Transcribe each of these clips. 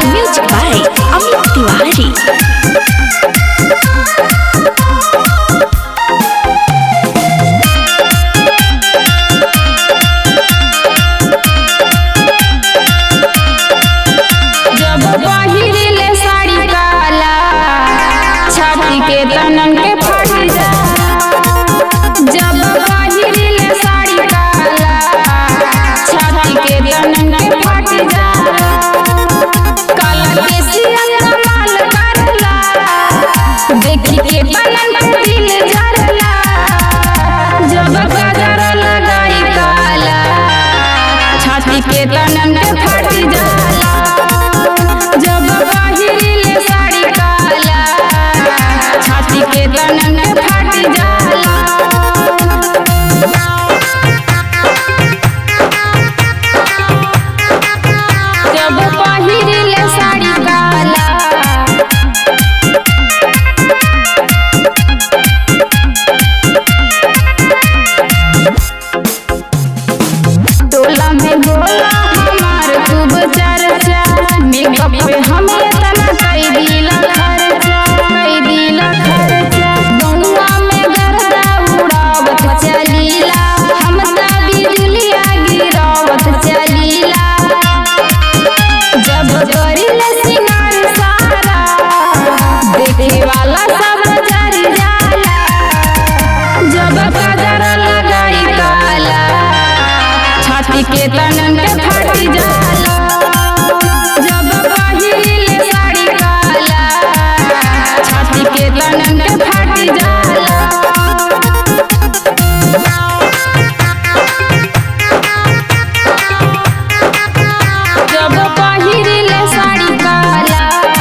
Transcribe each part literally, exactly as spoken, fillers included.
Music by Amit Tiwari. के तनन के फट जा जब पहिरिले साड़ी काला छाती के तनन के फट जा काला के सिया कमाल करला देखी के तनन के दिल जरला जब गजर लगाई काला छाती के तनन के फट जाला जब पहिरिले साड़ी काला छाती के तनन के फट जाला जब पहिरिले साड़ी काला टोला में बोला हमार खूब चर्चा मेकअप पे हमें तना कई दिला खर्चा कई दिला खर्चा गौवा में गर्दा उड़ावत चलीला हम ता बिजलिया गिरावत चलीला जब करिले सिंगार सारा देखे वाला सब जर जाला जब गजर लगाई काला छाती के तनन के फट जाला जब पहिरिले साड़ी काला छाती के तनन के फट जाला जब पहिरिले साड़ी काला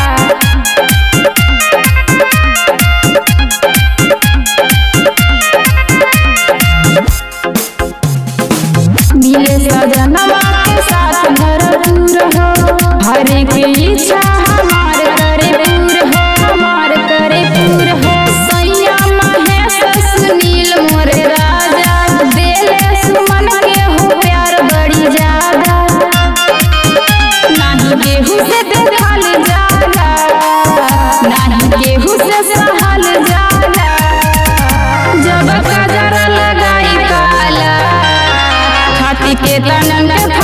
मिले सजनवा के साथ भरपूर हो हर के इच्छा हमार करे पूर हो हमार करे पूर हो सैया महेश सुनील मोरे राजा देले सुमन के हो प्यार बड़ी ज्यादा नाही केहू से देखल जाला नाही केहू से सहल जाला जब गजर लगाई काला छाती के तनन के